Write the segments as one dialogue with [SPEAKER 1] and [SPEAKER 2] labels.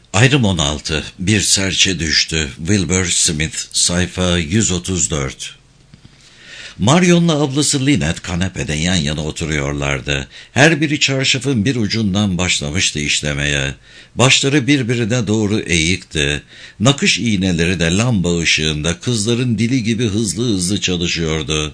[SPEAKER 1] Ayrım 16. Bir serçe düştü. Wilbur Smith, sayfa 134. Marion'la ablası Lynette kanepede yan yana oturuyorlardı. Her biri çarşafın bir ucundan başlamıştı işlemeye. Başları birbirine doğru eğikti. Nakış iğneleri de lamba ışığında kızların dili gibi hızlı hızlı çalışıyordu.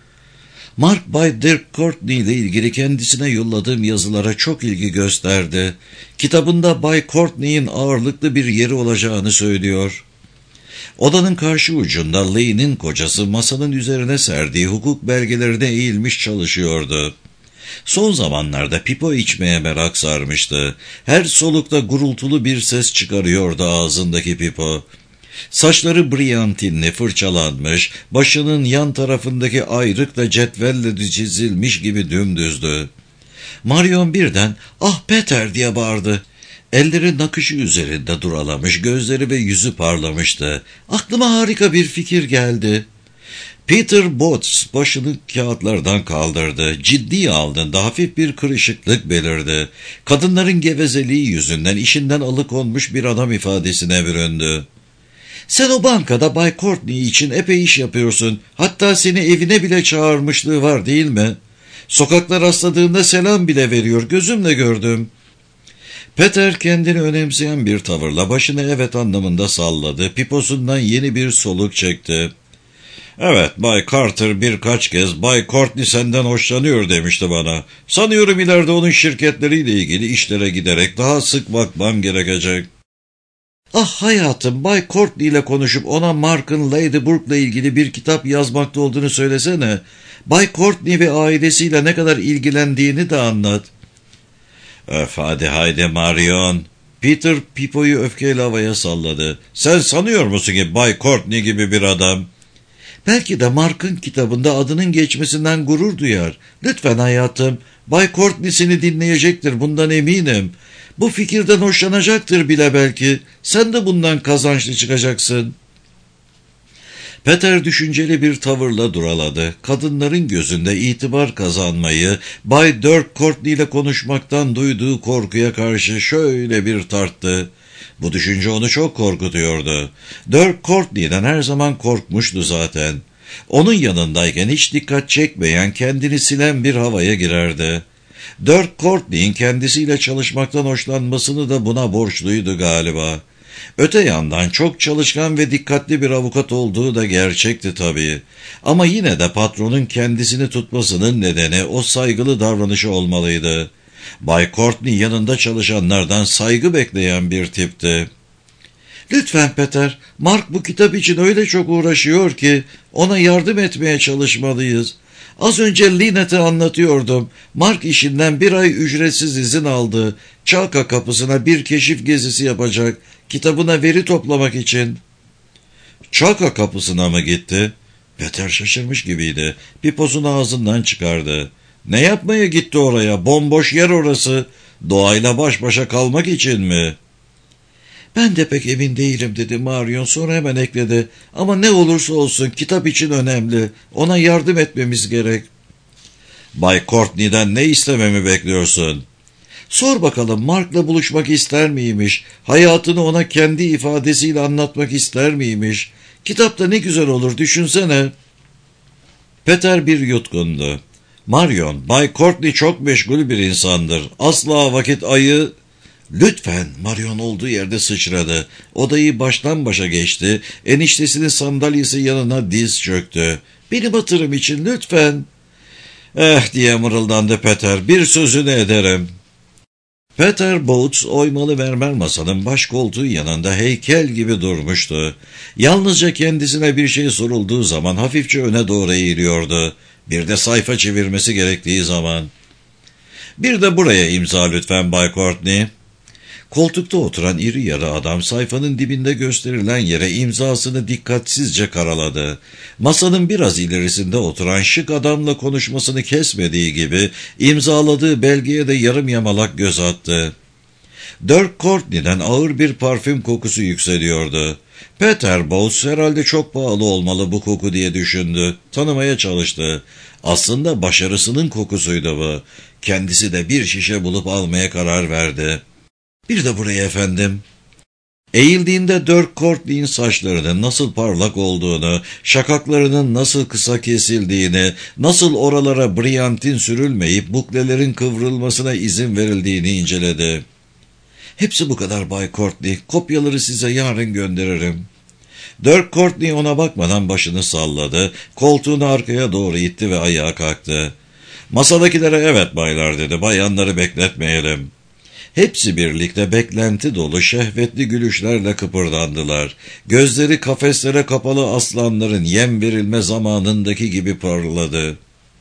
[SPEAKER 1] Mark Bay Dirk Courtney ile ilgili kendisine yolladığım yazılara çok ilgi gösterdi. Kitabında Bay Courtney'in ağırlıklı bir yeri olacağını söylüyor. Odanın karşı ucunda Lane'in kocası masanın üzerine serdiği hukuk belgelerine eğilmiş çalışıyordu. Son zamanlarda pipo içmeye merak sarmıştı. Her solukta gurultulu bir ses çıkarıyordu ağzındaki pipo. Saçları briyantinli fırçalanmış, başının yan tarafındaki ayrık da cetvelle çizilmiş gibi dümdüzdü. Marion birden "Ah Peter!" diye bağırdı. Elleri nakışı üzerinde duralamış, gözleri ve yüzü parlamıştı. Aklıma harika bir fikir geldi. Peter Botts başını kağıtlardan kaldırdı. Ciddi aldığında hafif bir kırışıklık belirdi. Kadınların gevezeliği yüzünden işinden alıkonmuş bir adam ifadesine büründü. "Sen o bankada Bay Courtney için epey iş yapıyorsun. Hatta seni evine bile çağırmışlığı var değil mi? Sokakta rastladığında selam bile veriyor. Gözümle gördüm." Peter kendini önemseyen bir tavırla başını evet anlamında salladı. Piposundan yeni bir soluk çekti. "Evet, Bay Carter birkaç kez Bay Courtney senden hoşlanıyor demişti bana. Sanıyorum ileride onun şirketleriyle ilgili işlere giderek daha sık bakmam gerekecek." "Ah hayatım, Bay Courtney ile konuşup ona Mark'ın Lady Burke'la ilgili bir kitap yazmakta olduğunu söylesene. Bay Courtney ve ailesiyle ne kadar ilgilendiğini de anlat." "Öf, hadi haydi Marion." Peter pipoyu öfkeyle havaya salladı. "Sen sanıyor musun ki Bay Courtney gibi bir adam?" "Belki de Mark'ın kitabında adının geçmesinden gurur duyar. Lütfen hayatım, Bay Courtney seni dinleyecektir, bundan eminim. Bu fikirden hoşlanacaktır bile belki. Sen de bundan kazançlı çıkacaksın." Peter düşünceli bir tavırla duraladı. Kadınların gözünde itibar kazanmayı, Bay Dirk Courtney ile konuşmaktan duyduğu korkuya karşı şöyle bir tarttı. Bu düşünce onu çok korkutuyordu. Dirk Courtney'den her zaman korkmuştu zaten. Onun yanındayken hiç dikkat çekmeyen, kendini silen bir havaya girerdi. Dirk Courtney'in kendisiyle çalışmaktan hoşlanmasını da buna borçluydu galiba. Öte yandan çok çalışkan ve dikkatli bir avukat olduğu da gerçekti tabii. Ama yine de patronun kendisini tutmasının nedeni o saygılı davranışı olmalıydı. Bay Courtney yanında çalışanlardan saygı bekleyen bir tipti. "Lütfen Peter, Mark bu kitap için öyle çok uğraşıyor ki ona yardım etmeye çalışmalıyız. Az önce Lynette'e anlatıyordum. Mark işinden bir ay ücretsiz izin aldı. Çalka kapısına bir keşif gezisi yapacak. Kitabına veri toplamak için." "Çalka kapısına mı gitti?" Peter şaşırmış gibiydi. Piposunu ağzından çıkardı. "Ne yapmaya gitti oraya? Bomboş yer orası. Doğayla baş başa kalmak için mi?" "Ben de pek emin değilim," dedi Marion, sonra hemen ekledi. "Ama ne olursa olsun kitap için önemli. Ona yardım etmemiz gerek." "Bay Courtney'den ne istememi bekliyorsun?" "Sor bakalım, Mark'la buluşmak ister miymiş? Hayatını ona kendi ifadesiyle anlatmak ister miymiş? Kitapta ne güzel olur, düşünsene." Peter bir yutkundu. "Marion, Bay Courtney çok meşgul bir insandır. Asla vakit ayı..." "Lütfen," Marion olduğu yerde sıçradı. Odayı baştan başa geçti. Eniştesinin sandalyesi yanına diz çöktü. "Benim hatırım için lütfen." Diye mırıldandı Peter. "Bir sözünü ederim." Peter Botts oymalı mermer masanın baş koltuğu yanında heykel gibi durmuştu. Yalnızca kendisine bir şey sorulduğu zaman hafifçe öne doğru eğiliyordu. Bir de sayfa çevirmesi gerektiği zaman. "Bir de buraya imza lütfen Bay Courtney." Koltukta oturan iri yarı adam sayfanın dibinde gösterilen yere imzasını dikkatsizce karaladı. Masanın biraz ilerisinde oturan şık adamla konuşmasını kesmediği gibi imzaladığı belgeye de yarım yamalak göz attı. Dirk Courtney'den ağır bir parfüm kokusu yükseliyordu. Peter Botts herhalde çok pahalı olmalı bu koku diye düşündü. Tanımaya çalıştı. Aslında başarısının kokusuydu bu. Kendisi de bir şişe bulup almaya karar verdi. "Bir de buraya efendim." Eğildiğinde Dirk Courtney'in saçlarının nasıl parlak olduğunu, şakaklarının nasıl kısa kesildiğini, nasıl oralara briyantin sürülmeyip buklelerin kıvrılmasına izin verildiğini inceledi. "Hepsi bu kadar Bay Courtney, kopyaları size yarın gönderirim." Dirk Courtney ona bakmadan başını salladı, koltuğunu arkaya doğru itti ve ayağa kalktı. "Masadakilere evet baylar," dedi, "bayanları bekletmeyelim." Hepsi birlikte beklenti dolu şehvetli gülüşlerle kıpırdandılar. Gözleri kafeslere kapalı aslanların yem verilme zamanındaki gibi parladı.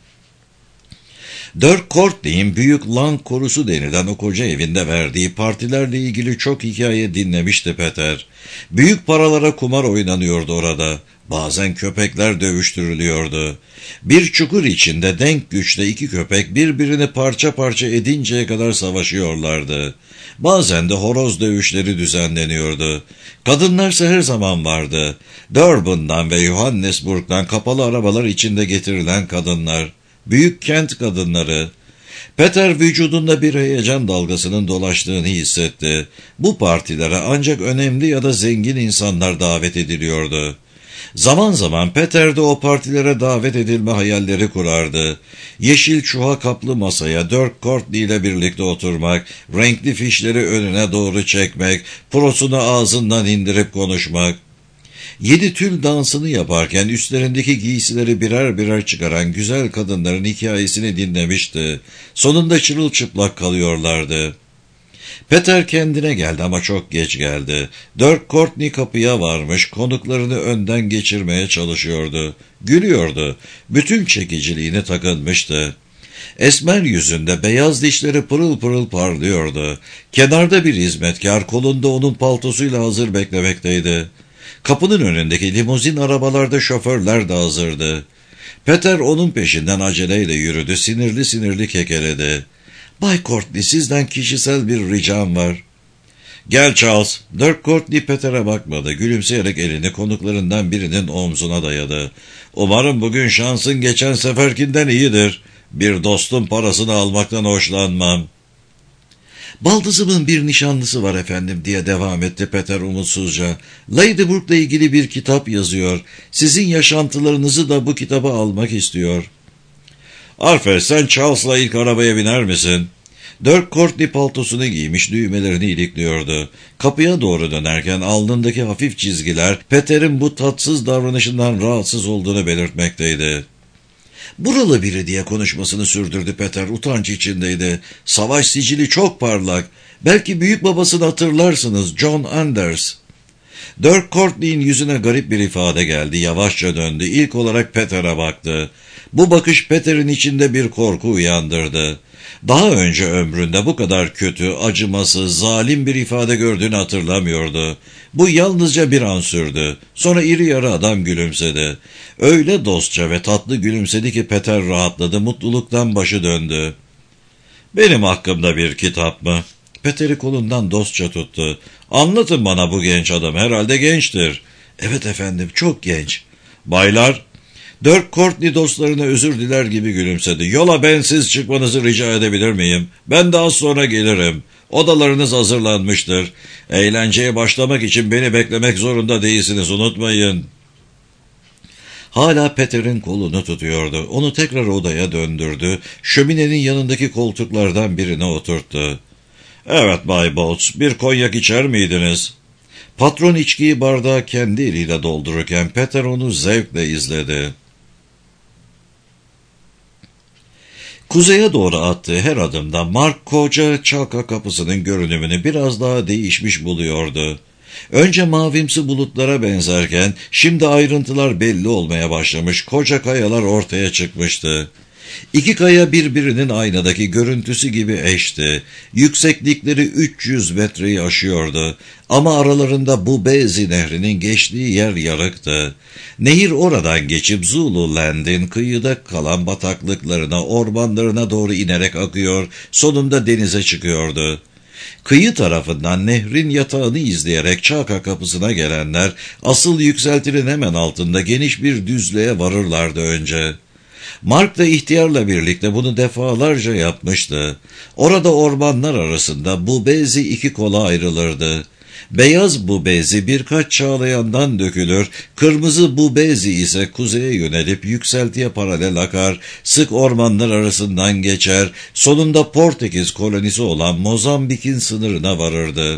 [SPEAKER 1] Dirk Courtney'in Büyük Lang Korusu denilen o koca evinde verdiği partilerle ilgili çok hikaye dinlemişti Peter. Büyük paralara kumar oynanıyordu orada. Bazen köpekler dövüştürülüyordu. Bir çukur içinde denk güçte iki köpek birbirini parça parça edinceye kadar savaşıyorlardı. Bazen de horoz dövüşleri düzenleniyordu. Kadınlarsa her zaman vardı. Durban'dan ve Johannesburg'dan kapalı arabalar içinde getirilen kadınlar. Büyük kent kadınları. Peter vücudunda bir heyecan dalgasının dolaştığını hissetti. Bu partilere ancak önemli ya da zengin insanlar davet ediliyordu. Zaman zaman Peter de o partilere davet edilme hayalleri kurardı. Yeşil çuha kaplı masaya Dirk Courtney ile birlikte oturmak, renkli fişleri önüne doğru çekmek, prosunu ağzından indirip konuşmak. 7 tül dansını yaparken üstlerindeki giysileri birer birer çıkaran güzel kadınların hikayesini dinlemişti. Sonunda çırılçıplak kalıyorlardı. Peter kendine geldi ama çok geç geldi. Dirk Courtney kapıya varmış, konuklarını önden geçirmeye çalışıyordu. Gülüyordu. Bütün çekiciliğini takınmıştı. Esmer yüzünde beyaz dişleri pırıl pırıl parlıyordu. Kenarda bir hizmetkar kolunda onun paltosuyla hazır beklemekteydi. Kapının önündeki limuzin arabalarda şoförler de hazırdı. Peter onun peşinden aceleyle yürüdü, sinirli sinirli kekeledi. "Bay Courtney, sizden kişisel bir ricam var." "Gel Charles." Dirk Courtney Peter'e bakmadı. Gülümseyerek elini konuklarından birinin omzuna dayadı. "Umarım bugün şansın geçen seferkinden iyidir. Bir dostun parasını almaktan hoşlanmam." "Baldızımın bir nişanlısı var efendim," diye devam etti Peter umutsuzca. "Ladyburg'la ilgili bir kitap yazıyor. Sizin yaşantılarınızı da bu kitaba almak istiyor." "Arfer, sen Charles'la ilk arabaya biner misin?" Dirk Courtney paltosunu giymiş, düğmelerini ilikliyordu. Kapıya doğru dönerken alnındaki hafif çizgiler Peter'in bu tatsız davranışından rahatsız olduğunu belirtmekteydi. "Buralı biri," diye konuşmasını sürdürdü Peter, utanç içindeydi. "Savaş sicili çok parlak. Belki büyük babasını hatırlarsınız, John Anders." Dirk Courtney'in yüzüne garip bir ifade geldi, yavaşça döndü. İlk olarak Peter'e baktı. Bu bakış Peter'in içinde bir korku uyandırdı. Daha önce ömründe bu kadar kötü, acımasız, zalim bir ifade gördüğünü hatırlamıyordu. Bu yalnızca bir an sürdü. Sonra iri yarı adam gülümsedi. Öyle dostça ve tatlı gülümsedi ki Peter rahatladı, mutluluktan başı döndü. "Benim hakkımda bir kitap mı?" Peter'i kolundan dostça tuttu. "Anlatın bana bu genç adam, herhalde gençtir." "Evet efendim, çok genç." "Baylar?" Dirk Courtney dostlarına özür diler gibi gülümsedi. "Yola bensiz çıkmanızı rica edebilir miyim? Ben de az sonra gelirim. Odalarınız hazırlanmıştır. Eğlenceye başlamak için beni beklemek zorunda değilsiniz, unutmayın." Hala Peter'in kolunu tutuyordu. Onu tekrar odaya döndürdü. Şöminenin yanındaki koltuklardan birine oturttu. "Evet Bay Boats, bir konyak içer miydiniz?" Patron içkiyi bardağa kendi eliyle doldururken Peter onu zevkle izledi. Kuzeye doğru attığı her adımda Mark koca çalka kapısının görünümünü biraz daha değişmiş buluyordu. Önce mavimsi bulutlara benzerken şimdi ayrıntılar belli olmaya başlamış, koca kayalar ortaya çıkmıştı. İki kaya birbirinin aynadaki görüntüsü gibi eşti. Yükseklikleri 300 metreyi aşıyordu. Ama aralarında Bubezi Nehri'nin geçtiği yer yarıktı. Nehir oradan geçip Zululand'in kıyıda kalan bataklıklarına, ormanlarına doğru inerek akıyor, sonunda denize çıkıyordu. Kıyı tarafından nehrin yatağını izleyerek Çalka kapısına gelenler, asıl yükseltinin hemen altında geniş bir düzlüğe varırlardı önce. Mark da ihtiyarla birlikte bunu defalarca yapmıştı. Orada ormanlar arasında Bubezi iki kola ayrılırdı. Beyaz bubezi birkaç çağlayandan dökülür, kırmızı bubezi ise kuzeye yönelip yükseltiye paralel akar, sık ormanlar arasından geçer, sonunda Portekiz kolonisi olan Mozambik'in sınırına varırdı.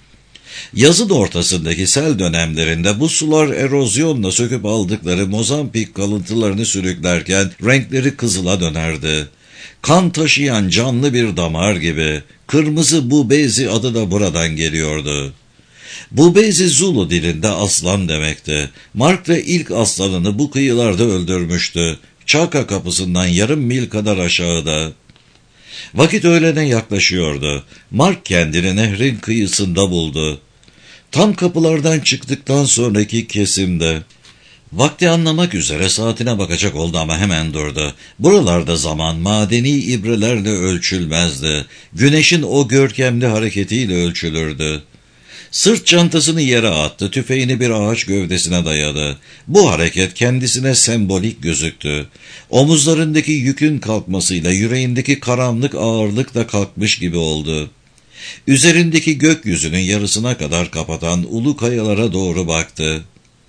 [SPEAKER 1] Yazın ortasındaki sel dönemlerinde bu sular erozyonla söküp aldıkları Mozambik kalıntılarını sürüklerken renkleri kızıla dönerdi. Kan taşıyan canlı bir damar gibi. Kırmızı bubezi adı da buradan geliyordu. Bubezi Zulu dilinde aslan demekti. Mark da ilk aslanını bu kıyılarda öldürmüştü. Çaka kapısından yarım mil kadar aşağıda. Vakit öğlene yaklaşıyordu. Mark kendini nehrin kıyısında buldu. Tam kapılardan çıktıktan sonraki kesimde. Vakti anlamak üzere saatine bakacak oldu ama hemen durdu. Buralarda zaman madeni ibrelerle ölçülmezdi. Güneşin o görkemli hareketiyle ölçülürdü. Sırt çantasını yere attı, tüfeğini bir ağaç gövdesine dayadı. Bu hareket kendisine sembolik gözüktü. Omuzlarındaki yükün kalkmasıyla yüreğindeki karanlık ağırlık da kalkmış gibi oldu. Üzerindeki gökyüzünün yarısına kadar kapatan ulu kayalara doğru baktı.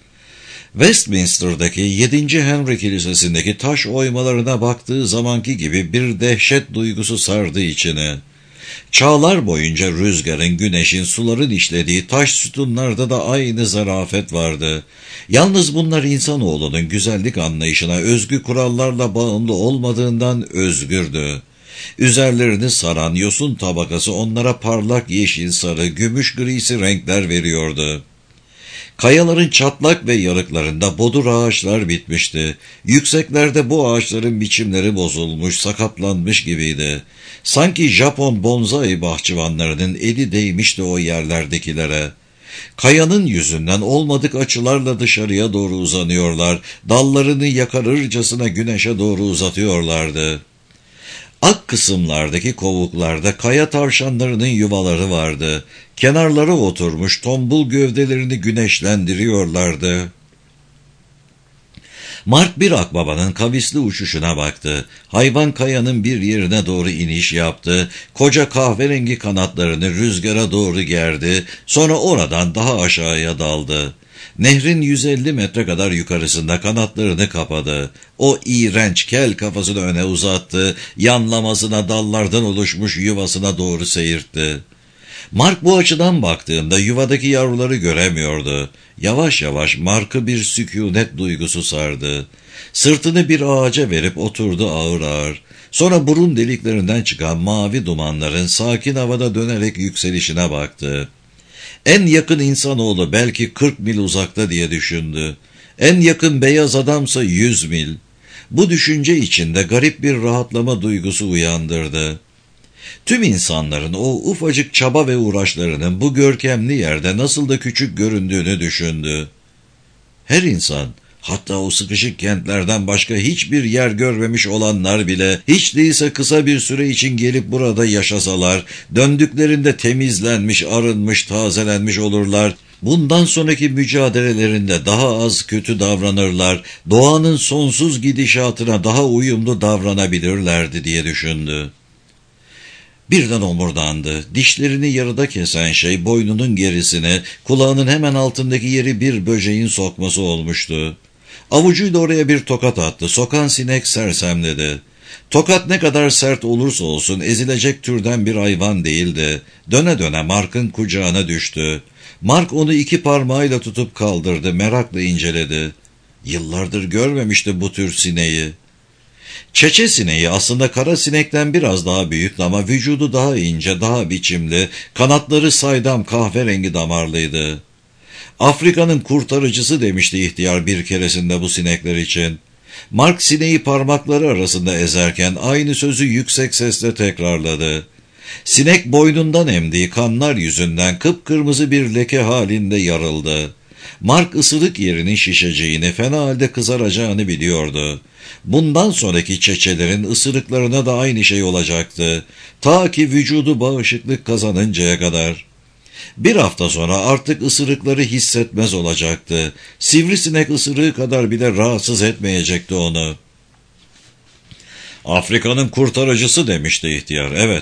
[SPEAKER 1] Westminster'daki 7. Henry Kilisesi'ndeki taş oymalarına baktığı zamanki gibi bir dehşet duygusu sardı içini. Çağlar boyunca rüzgarın, güneşin, suların işlediği taş sütunlarda da aynı zarafet vardı. Yalnız bunlar insanoğlunun güzellik anlayışına özgü kurallarla bağımlı olmadığından özgürdü. Üzerlerini saran yosun tabakası onlara parlak yeşil, sarı, gümüş grisi renkler veriyordu. Kayaların çatlak ve yarıklarında bodur ağaçlar bitmişti. Yükseklerde bu ağaçların biçimleri bozulmuş, sakatlanmış gibiydi. Sanki Japon bonsai bahçıvanlarının eli değmişti o yerlerdekilere. Kayanın yüzünden olmadık açılarla dışarıya doğru uzanıyorlar, dallarını yakarırcasına güneşe doğru uzatıyorlardı. Ak kısımlardaki kovuklarda kaya tavşanlarının yuvaları vardı. Kenarlara oturmuş tombul gövdelerini güneşlendiriyorlardı. Mark bir akbabanın kavisli uçuşuna baktı. Hayvan kayanın bir yerine doğru iniş yaptı. Koca kahverengi kanatlarını rüzgara doğru gerdi. Sonra oradan daha aşağıya daldı. Nehrin 150 metre kadar yukarısında kanatlarını kapadı. O iğrenç kel kafasını öne uzattı. Yanlamasına dallardan oluşmuş yuvasına doğru seyirtti. Mark bu açıdan baktığında yuvadaki yavruları göremiyordu. Yavaş yavaş Mark'ı bir sükûnet duygusu sardı. Sırtını bir ağaca verip oturdu ağır ağır. Sonra burun deliklerinden çıkan mavi dumanların sakin havada dönerek yükselişine baktı. En yakın insanoğlu belki 40 mil uzakta diye düşündü. En yakın beyaz adamsa 100 mil. Bu düşünce içinde garip bir rahatlama duygusu uyandırdı. Tüm insanların o ufacık çaba ve uğraşlarının bu görkemli yerde nasıl da küçük göründüğünü düşündü. Her insan, hatta o sıkışık kentlerden başka hiçbir yer görmemiş olanlar bile hiç değilse kısa bir süre için gelip burada yaşasalar, döndüklerinde temizlenmiş, arınmış, tazelenmiş olurlar. Bundan sonraki mücadelelerinde daha az kötü davranırlar, doğanın sonsuz gidişatına daha uyumlu davranabilirlerdi diye düşündü. Birden omurdandı. Dişlerini yarıda kesen şey boynunun gerisine, kulağının hemen altındaki yeri bir böceğin sokması olmuştu. Avucuyla oraya bir tokat attı. Sokan sinek sersemledi. Tokat ne kadar sert olursa olsun ezilecek türden bir hayvan değildi. Döne döne Mark'ın kucağına düştü. Mark onu 2 parmağıyla tutup kaldırdı, merakla inceledi. Yıllardır görmemişti bu tür sineği. Çeçe sineği aslında kara sinekten biraz daha büyüktü ama vücudu daha ince, daha biçimli, kanatları saydam kahverengi damarlıydı. Afrika'nın kurtarıcısı demişti ihtiyar bir keresinde bu sinekler için. Mark sineği parmakları arasında ezerken aynı sözü yüksek sesle tekrarladı. Sinek boynundan emdiği kanlar yüzünden kıpkırmızı bir leke halinde yarıldı. Mark ısırık yerinin şişeceğini, fena halde kızaracağını biliyordu. Bundan sonraki çeçelerin ısırıklarına da aynı şey olacaktı. Ta ki vücudu bağışıklık kazanıncaya kadar. Bir hafta sonra artık ısırıkları hissetmez olacaktı. Sivrisinek ısırığı kadar bile rahatsız etmeyecekti onu. Afrika'nın kurtarıcısı demişti ihtiyar. Evet,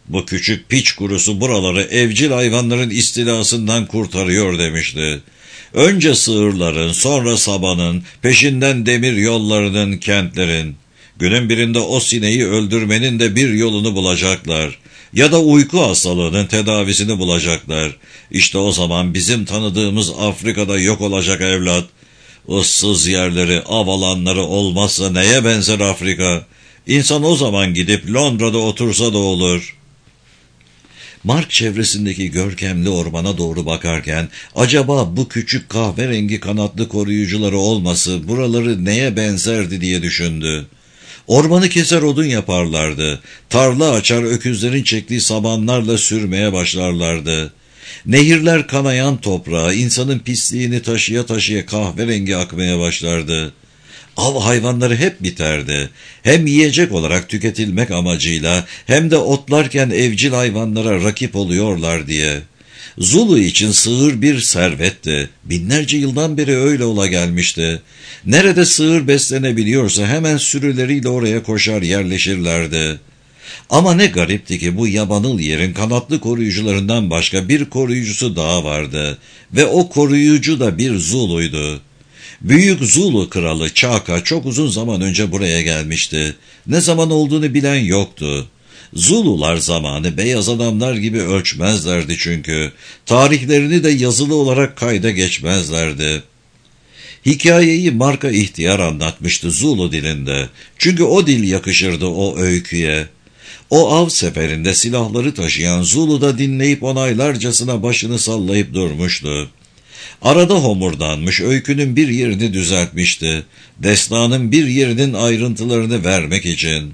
[SPEAKER 1] Bu küçük piç kurusu buraları evcil hayvanların istilasından kurtarıyor demişti. Önce sığırların, sonra sabanın, peşinden demir yollarının, kentlerin. Günün birinde o sineği öldürmenin de bir yolunu bulacaklar. Ya da uyku hastalığının tedavisini bulacaklar. İşte o zaman bizim tanıdığımız Afrika'da yok olacak evlat. Issız yerleri, av alanları olmazsa neye benzer Afrika? İnsan o zaman gidip Londra'da otursa da olur. Mark çevresindeki görkemli ormana doğru bakarken, acaba bu küçük kahverengi kanatlı koruyucuları olması buraları neye benzerdi diye düşündü. Ormanı keser odun yaparlardı. Tarla açar öküzlerin çektiği sabanlarla sürmeye başlarlardı. Nehirler kanayan toprağa, insanın pisliğini taşıya taşıya kahverengi akmaya başlardı. Av hayvanları hep biterdi. Hem yiyecek olarak tüketilmek amacıyla hem de otlarken evcil hayvanlara rakip oluyorlar diye. Zulu için sığır bir servetti. Binlerce yıldan beri öyle ola gelmişti. Nerede sığır beslenebiliyorsa hemen sürüleriyle oraya koşar yerleşirlerdi. Ama ne garipti ki bu yabanıl yerin kanatlı koruyucularından başka bir koruyucusu daha vardı. Ve o koruyucu da bir Zulu'ydu. Büyük Zulu kralı Chaka çok uzun zaman önce buraya gelmişti. Ne zaman olduğunu bilen yoktu. Zulular zamanı beyaz adamlar gibi ölçmezlerdi çünkü. Tarihlerini de yazılı olarak kayda geçmezlerdi. Hikayeyi Mark'a ihtiyar anlatmıştı Zulu dilinde. Çünkü o dil yakışırdı o öyküye. O av seferinde silahları taşıyan Zulu da dinleyip onaylarcasına başını sallayıp durmuştu. Arada homurdanmış, öykünün bir yerini düzeltmişti. Destanın bir yerinin ayrıntılarını vermek için.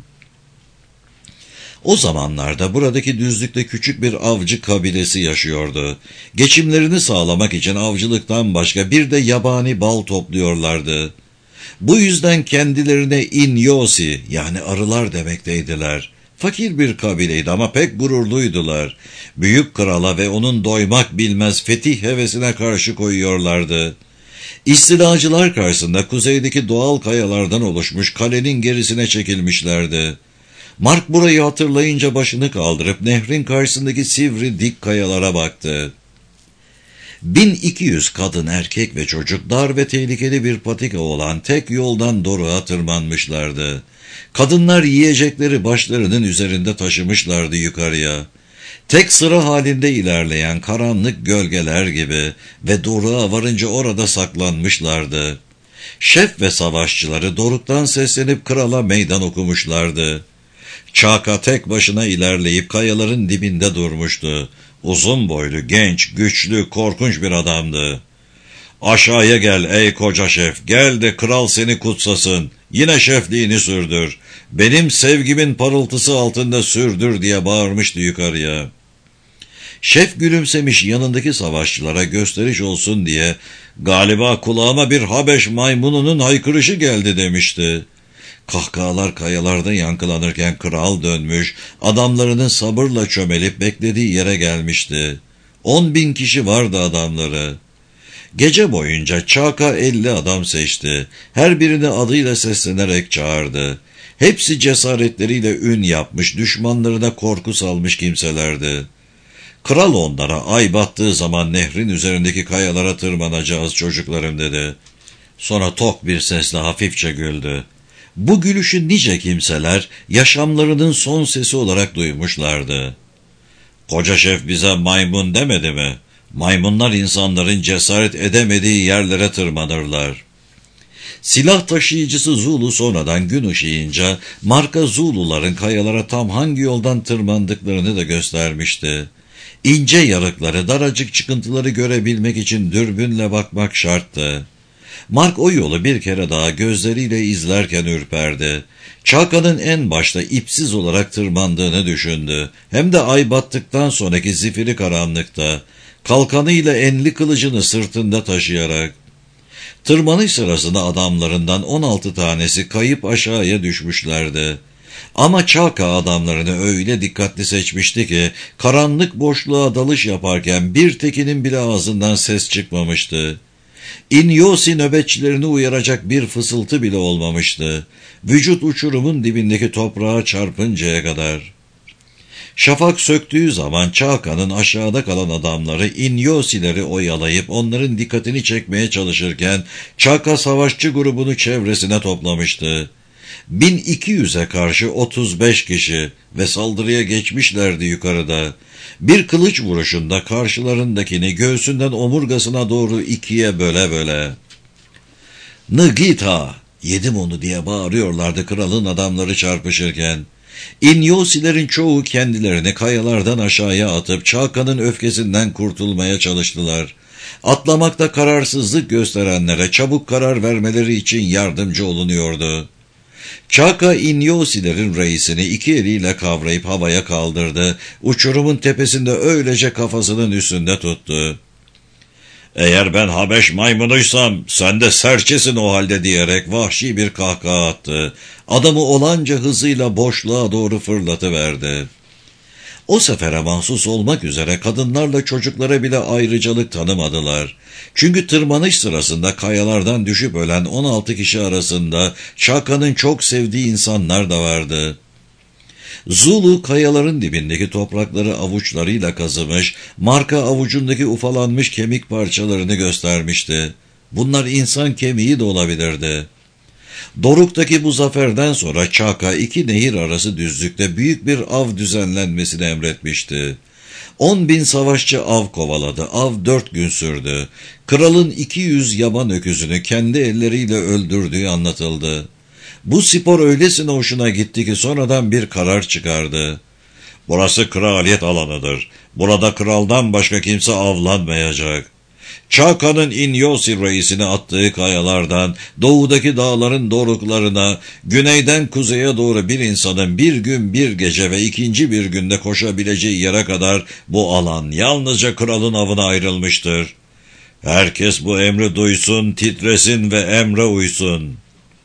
[SPEAKER 1] O zamanlarda buradaki düzlükte küçük bir avcı kabilesi yaşıyordu. Geçimlerini sağlamak için avcılıktan başka bir de yabani bal topluyorlardı. Bu yüzden kendilerine Inyosi yani arılar demekteydiler. Fakir bir kabileydi ama pek gururluydular. Büyük krala ve onun doymak bilmez fetih hevesine karşı koyuyorlardı. İstilacılar karşısında kuzeydeki doğal kayalardan oluşmuş kalenin gerisine çekilmişlerdi. Mark burayı hatırlayınca başını kaldırıp nehrin karşısındaki sivri dik kayalara baktı. 1200 kadın, erkek ve çocuk dar ve tehlikeli bir patika olan tek yoldan doruğa tırmanmışlardı. Kadınlar yiyecekleri başlarının üzerinde taşımışlardı yukarıya. Tek sıra halinde ilerleyen karanlık gölgeler gibi ve doruğa varınca orada saklanmışlardı. Şef ve savaşçıları doruktan seslenip krala meydan okumuşlardı. Chaka tek başına ilerleyip kayaların dibinde durmuştu. Uzun boylu, genç, güçlü, korkunç bir adamdı. "Aşağıya gel ey koca şef, gel de kral seni kutsasın. Yine şefliğini sürdür. Benim sevgimin parıltısı altında sürdür" diye bağırmıştı yukarıya. Şef gülümsemiş, yanındaki savaşçılara gösteriş olsun diye "Galiba kulağıma bir Habeş maymununun haykırışı geldi" demişti. Kahkahalar kayalarda yankılanırken kral dönmüş, adamlarının sabırla çömelip beklediği yere gelmişti. 10.000 kişi vardı adamları. Gece boyunca Chaka 50 adam seçti. Her birini adıyla seslenerek çağırdı. Hepsi cesaretleriyle ün yapmış, düşmanlarına korku salmış kimselerdi. Kral onlara ay battığı zaman nehrin üzerindeki kayalara tırmanacağız çocuklarım dedi. Sonra tok bir sesle hafifçe güldü. Bu gülüşü nice kimseler yaşamlarının son sesi olarak duymuşlardı. "Koca şef bize maymun demedi mi? Maymunlar insanların cesaret edemediği yerlere tırmanırlar." Silah taşıyıcısı Zulu sonradan gün ışıyınca Mark'a Zuluların kayalara tam hangi yoldan tırmandıklarını da göstermişti. İnce yarıkları, daracık çıkıntıları görebilmek için dürbünle bakmak şarttı. Mark o yolu bir kere daha gözleriyle izlerken ürperdi. Chaka'nın en başta ipsiz olarak tırmandığını düşündü. Hem de ay battıktan sonraki zifiri karanlıkta, kalkanıyla enli kılıcını sırtında taşıyarak. Tırmanış sırasında adamlarından 16 tanesi kayıp aşağıya düşmüşlerdi. Ama Chaka adamlarını öyle dikkatli seçmişti ki, karanlık boşluğa dalış yaparken bir tekinin bile ağzından ses çıkmamıştı. Inyosi nöbetçilerini uyaracak bir fısıltı bile olmamıştı. Vücut uçurumun dibindeki toprağa çarpıncaya kadar. Şafak söktüğü zaman Çaka'nın aşağıda kalan adamları İnyosileri oyalayıp onların dikkatini çekmeye çalışırken Çaka savaşçı grubunu çevresine toplamıştı. 1200'e karşı 35 kişi ve saldırıya geçmişlerdi yukarıda. Bir kılıç vuruşunda karşılarındakini göğsünden omurgasına doğru ikiye böle böle. "Nıgita! Yedim onu!" diye bağırıyorlardı kralın adamları çarpışırken. İnyosilerin çoğu kendilerini kayalardan aşağıya atıp Çaka'nın öfkesinden kurtulmaya çalıştılar. Atlamakta kararsızlık gösterenlere çabuk karar vermeleri için yardımcı olunuyordu. Çaka İnyosilerin reisini iki eliyle kavrayıp havaya kaldırdı. Uçurumun tepesinde öylece kafasının üstünde tuttu. "Eğer ben Habeş maymunuysam sen de serçesin o halde," diyerek vahşi bir kahkaha attı. Adamı olanca hızıyla boşluğa doğru fırlatıverdi. O sefere mahsus olmak üzere kadınlarla çocuklara bile ayrıcalık tanımadılar. Çünkü tırmanış sırasında kayalardan düşüp ölen 16 kişi arasında Çaka'nın çok sevdiği insanlar da vardı. Zulu kayaların dibindeki toprakları avuçlarıyla kazımış, Marka avucundaki ufalanmış kemik parçalarını göstermişti. Bunlar insan kemiği de olabilirdi. Doruk'taki bu zaferden sonra Çaka 2 nehir arası düzlükte büyük bir av düzenlenmesini emretmişti. 10.000 savaşçı av kovaladı. Av 4 gün sürdü. Kralın 200 yaban öküzünü kendi elleriyle öldürdüğü anlatıldı. Bu spor öylesine hoşuna gitti ki sonradan bir karar çıkardı. "Burası kraliyet alanıdır. Burada kraldan başka kimse avlanmayacak." Çaka'nın İnyosi reisini attığı kayalardan, doğudaki dağların doruklarına, güneyden kuzeye doğru bir insanın bir gün bir gece ve ikinci bir günde koşabileceği yere kadar bu alan yalnızca kralın avına ayrılmıştır. Herkes bu emri duysun, titresin ve emre uysun.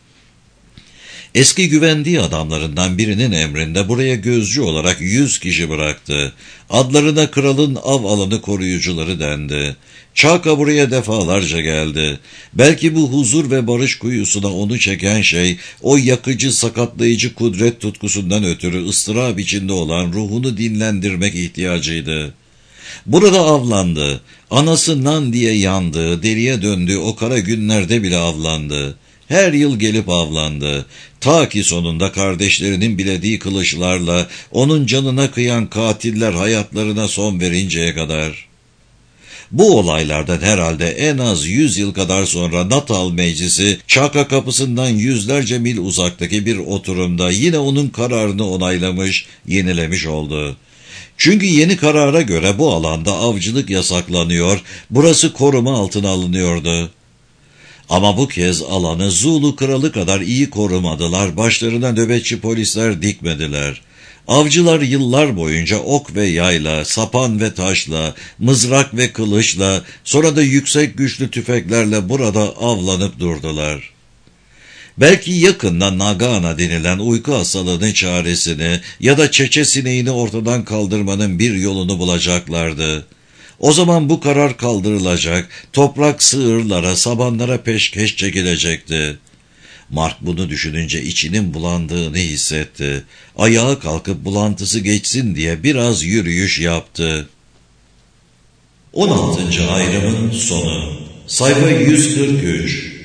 [SPEAKER 1] Eski güvendiği adamlarından birinin emrinde buraya gözcü olarak 100 kişi bıraktı. Adlarına kralın av alanı koruyucuları dendi. Çaka buraya defalarca geldi. Belki bu huzur ve barış kuyusuna onu çeken şey, o yakıcı, sakatlayıcı kudret tutkusundan ötürü ıstırap içinde olan ruhunu dinlendirmek ihtiyacıydı. Burada avlandı. Anası nan diye yandığı, deliye döndüğü o kara günlerde bile avlandı. Her yıl gelip avlandı. Ta ki sonunda kardeşlerinin bilediği kılıçlarla onun canına kıyan katiller hayatlarına son verinceye kadar. Bu olaylardan herhalde en az 100 yıl kadar sonra Natal Meclisi, Çaka kapısından yüzlerce mil uzaktaki bir oturumda yine onun kararını onaylamış, yenilemiş oldu. Çünkü yeni karara göre bu alanda avcılık yasaklanıyor, burası koruma altına alınıyordu. Ama bu kez alanı Zulu kralı kadar iyi korumadılar, başlarına nöbetçi polisler dikmediler. Avcılar yıllar boyunca ok ve yayla, sapan ve taşla, mızrak ve kılıçla, sonra da yüksek güçlü tüfeklerle burada avlanıp durdular. Belki yakında Nagana denilen uyku hastalığının çaresini ya da çeçe sineğini ortadan kaldırmanın bir yolunu bulacaklardı. O zaman bu karar kaldırılacak, toprak sığırlara, sabanlara peşkeş çekilecekti. Mark bunu düşününce içinin bulandığını hissetti. Ayağa kalkıp bulantısı geçsin diye biraz yürüyüş yaptı. 16. ayrımın sonu. Sayfa 143.